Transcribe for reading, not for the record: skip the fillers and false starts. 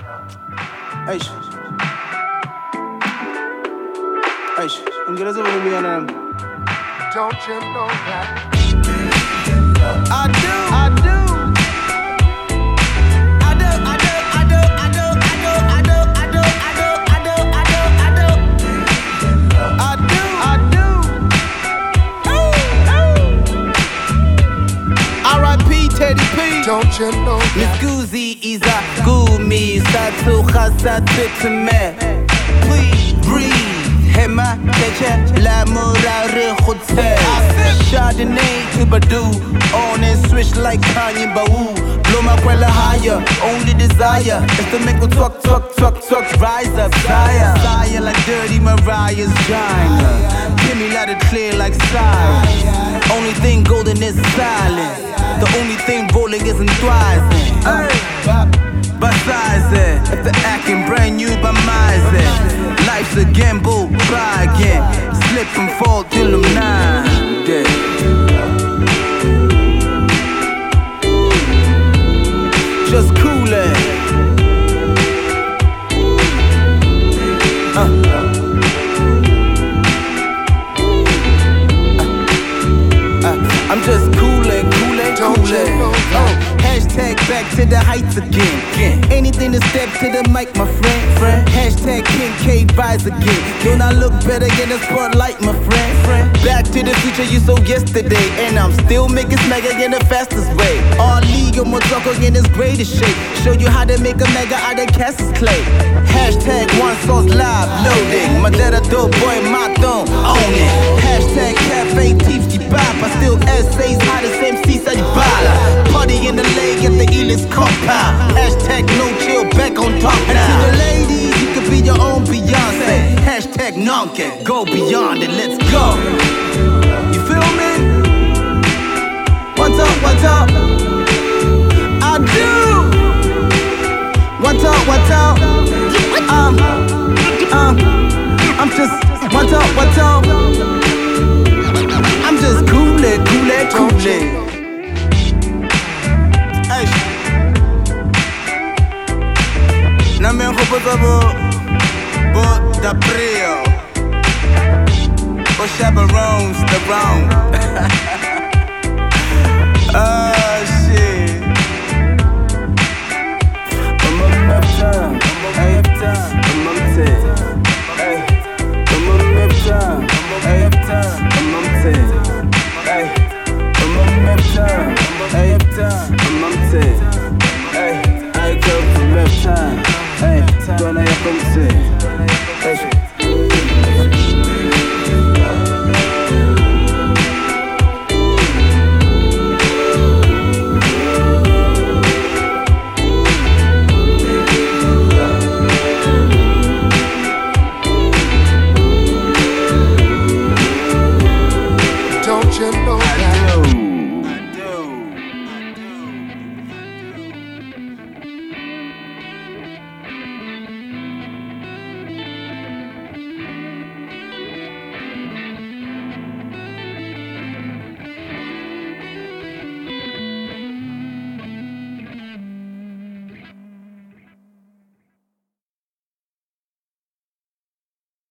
Eish. Eish. Ungeza volumiyana. Don't you know that? I do. R.I.P. Teddy P. Don't you know that? Miss Guzzi Iza Gumi Satu Khasa Titme. Please breathe. Hema Teche La Murare Hotel. Chardonnay to Badu. On and switch like Kanye Bawu. Blow my quella higher. Only desire is to make a talk. Rise up, sire like dirty Mariah's China. Give me light it clear like silence. Only thing golden is silence. The only thing rolling isn't twising. Besides that, if the acting brand new by my life's a gamble, try again. Slip and fall till I'm 9. Yeah. Just cool it. I'm just coolin'. Hashtag back to the heights again. Anything to step to the mic, my friend. Hashtag King K rise again. Don't I look better in the spotlight, my friend? Back to the future, you saw yesterday, and I'm still making smega in the fastest way. All legal Motoko in its greatest shape. Show you how to make a mega out of Cass's clay. Hashtag one source live loading. My dad a dope boy, my thumb own it. Hashtag cafe teeps keep up. I still essays high the same seaside bala. Party in the lake at the Elis compound. Hashtag no chill back on top now. And to the ladies, you could be your own Beyonce. Hashtag nonke, go beyond it, let's go. You feel me? What's up? I do. What's up? I'm just, what's up? I'm just cool it. Hey. Na me hopo bo da brio. Bo chaperones the wrong. Oh shit. Don't you know that?